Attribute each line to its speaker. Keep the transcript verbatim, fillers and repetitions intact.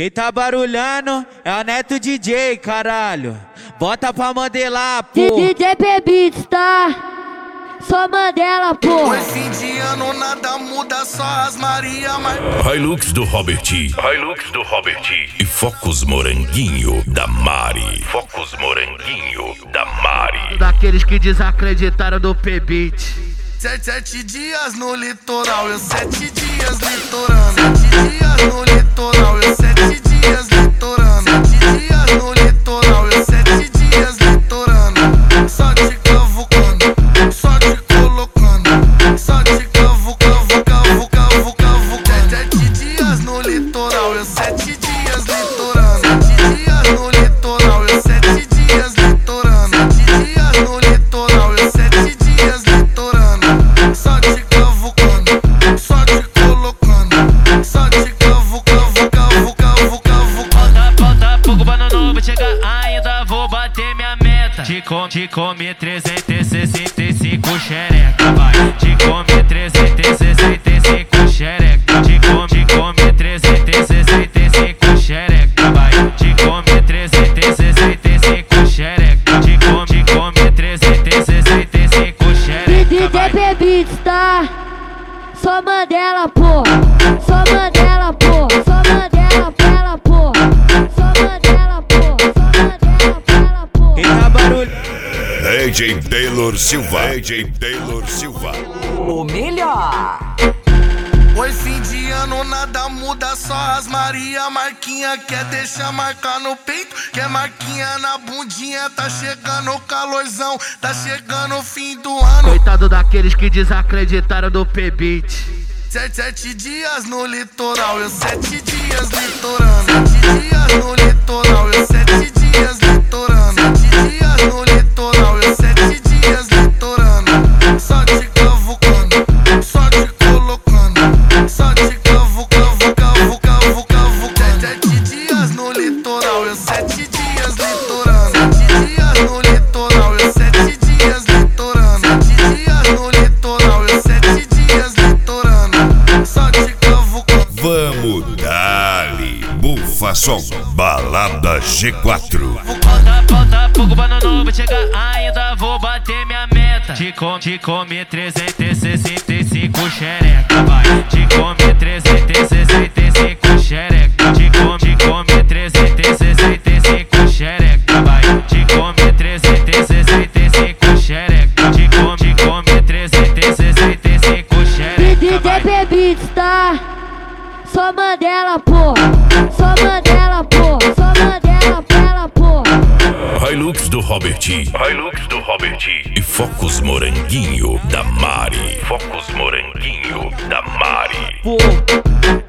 Speaker 1: Quem tá barulhando é o Neto D J, caralho. Bota pra Mandela, pô.
Speaker 2: D J P-Beats, tá? Só Mandela, pô.
Speaker 3: Com esse de ano nada muda, só as Maria, mas...
Speaker 4: Hilux do Robert, Hilux do Robert e Focus Moranguinho da Mari, Focus Moranguinho da Mari.
Speaker 5: Daqueles que desacreditaram do P-Beats.
Speaker 3: Sete, sete dias no litoral, eu sete dias litorando. Sete dias no litoral, eu sete dias litorando. Sete dias no litoral, eu sete dias litorando. Só te cavucando, só te colocando. Só te cavu, cavu, cavu, cavu, cavucando. Sete dias no litoral, eu sete dias litorando. Sete dias no litoral, eu sete dias litorando. Sete dias no litoral, eu sete dias litorando. Só te cavucando, só te colocando. Só te cavu, cavu, cavu, cavu, cavu.
Speaker 6: Falta, falta pouco pra não vou chegar, ainda vou bater minha meta. Te come, te come trezentos e sessenta e cinco xereca, vai. Te come trezentos e sessenta e cinco xereca. Te come, te come trezentos e sessenta e cinco xereca, vai. Te come trezentos e sessenta e cinco xereca. Te come, te come trezentos e sessenta e cinco xereca, vai.
Speaker 2: D J P-Beats, tá? Só Mandela, pô. Só Mandela, pô. Só Mandela pra ela, pô. Só Mandela, pô. Só Mandela pra ela, pô.
Speaker 1: Quem tá barulhando?
Speaker 4: D J Taylor Silva, D J Taylor Silva.
Speaker 7: O melhor.
Speaker 3: Oi, fim de ano nada muda, só as Maria. Marquinha quer deixar marcar no peito, quer marquinha na bundinha. Tá chegando o calorzão, tá chegando o fim do ano.
Speaker 5: Coitado daqueles que desacreditaram do P-Beats.
Speaker 3: Sete, sete dias no litoral, eu sete dias litorando. Sete dias no litoral, eu sete dias litorando. Sete dias no litoral, eu sete dias litorando. Só te cavucando, só te colocando. Só te cavu, cavu, cavu, cavu, cavu. Sete dias no litoral, eu sete dias litorando. Sete dias no litoral, eu sete dias litorando. Sete dias no litoral, eu sete dias litorando. Só te cavucando.
Speaker 4: Vamos dali, bufa som, balada G quatro.
Speaker 6: Falta, falta pouco pra não vou chegar, ainda vou bater minha meta. Te come, te come trezentos e sessenta e cinco xereca, vai. Te come trezentos e sessenta e cinco xereca. Te come, te come trezentos e sessenta e cinco xereca, vai. Te come trezentos e sessenta e cinco xereca. Te come, te come trezentos e sessenta e cinco xereca, vai.
Speaker 2: D J P-Beats, tá? Só Mandela, pô. Só Mandela, pô. Só Mandela pra ela, pô.
Speaker 4: Hilux do Robert, Hilux do Robert e Focus Moranguinho da Mari, Focus Moranguinho da Mari.
Speaker 1: Pô.